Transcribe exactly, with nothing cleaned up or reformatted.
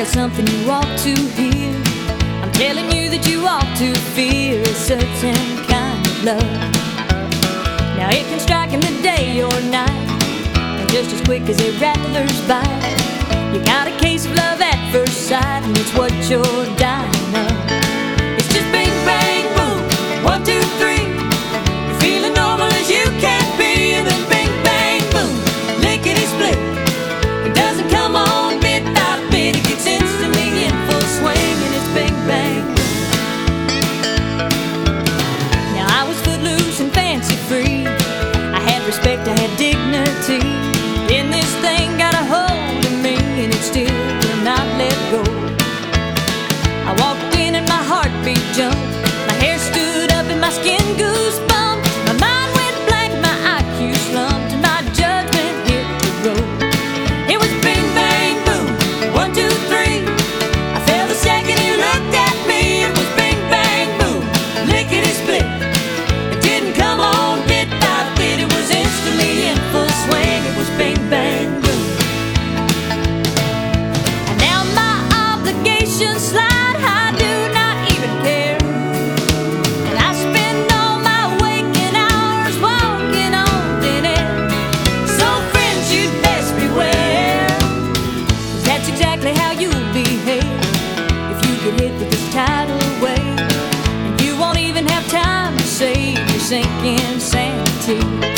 got something you ought to hear. I'm telling you that you ought to fear a certain kind of love. Now it can strike in the day or night, and just as quick as a rattler's bite. You got a case of love at first sight, and it's what you're dying of. It's just bing, bang, boom, one, two, three. You're feeling normal as you can be, and then bing, bang, boom, lickety split. It doesn't come on bit by bit, it gets instantly in full swing, and it's bing, bang, boom. Now I was footloose and fancy free. I had respect, I had dignity. Then this thing got a hold of me, and it still will not let go. I walked in and my heartbeat jumped, my hair stood up and my skin goosebumped. My mind went blank, my I Q slumped, and my judgment hit the road. It was bing, bang, boom, one, two, three. I felt the second you looked at me. It was bing, bang, boom, lickety split. It didn't come on bit by bit, it was instantly in full swing. It was bing, bang, boom. And now my obligations slide, I do not even care. And I spend all my waking hours walking on thin air. So friends, you'd best beware, 'cause that's exactly how you'll behave if you get hit with this tidal wave. And you won't even have time to save your sinking sanity.